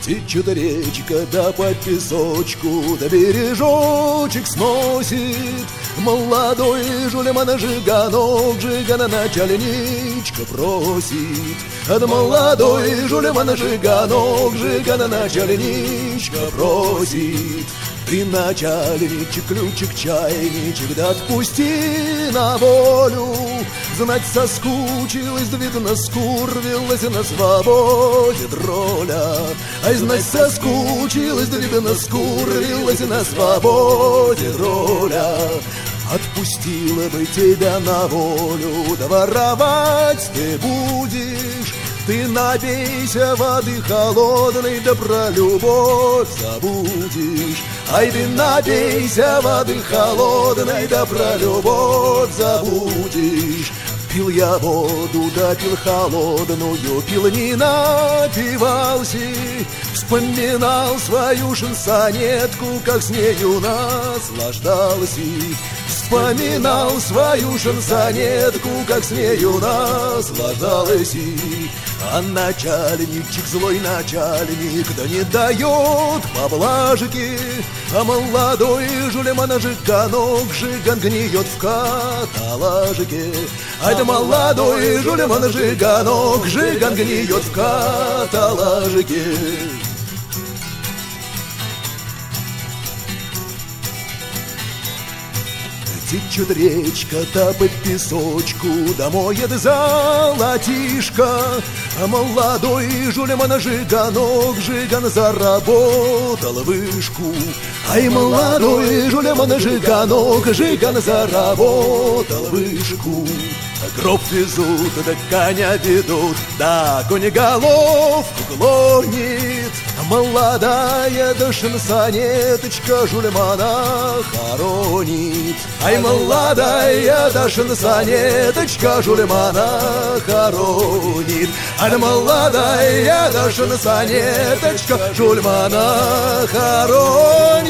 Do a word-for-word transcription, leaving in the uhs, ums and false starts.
Течет речка, да по песочку, да бережочек сносит. Молодой жулеман жиганок, жигана начальничка просит. От молодой жулеман жиганок, жигана начальничка просит. Ты, начальничек, ключик, чайничек, да отпусти на волю. Знать соскучилась, да видно скурвилась на свободе дроля. Ай, знать соскучилась, да видно скурвилась на свободе дроля. Отпустила бы тебя на волю, да воровать ты будешь. Ты напейся воды холодной, да про любовь забудешь. Ай, ты напейся воды холодной, да про любовь забудешь. Пил я воду, да пил холодную, пил не напивался. Вспоминал свою шансонетку, как с нею наслаждался. Вспоминал свою шансонетку, как с нею наслаждался. А начальничек, злой начальник, да не дает поблажки. А молодой жулеман жиганок, жиган гниет в каталажике. А это молодой жулеман жиганок, жиган гниет в каталажике. Течет речка, да по песочку, да моет золотишко. А молодой жулеман жиганок, жиган заработал вышку. Ай, молодой жулеман жиганок, жиган заработал вышку. Гроб везут, да коня ведут, да конь головку клонит. Молодая да шансонеточка жулемана хоронит. Ай, молодая да шансонеточка жулемана хоронит. Ай, молодая да шансонеточка жулемана хоронит.